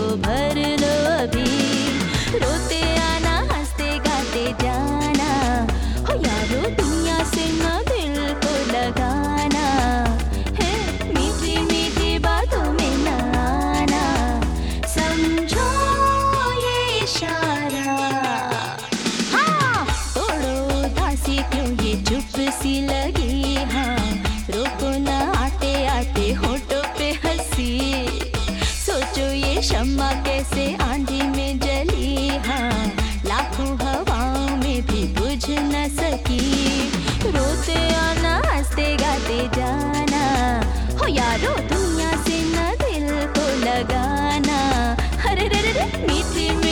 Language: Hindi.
भर लो अभी। रोते आना हंसते गाते जाना, हो यारो दुनिया से ना दिल को लगाना है। मीठी मीठी बातों में न आना, समझो ये इशारा। हाँ, तोड़ो दासी क्यों ये चुप सी लगी। हाँ, रोको ना आते आते होठों पे हंसी। सोचो ये शम्मा कैसे आंधी में जली। हाँ, लाखों हवाओं में भी बुझ न सकी। रोते आना हंसते गाते जाना, हो यारो दुनिया से न दिल को लगाना। अरे रे रे रे मीठी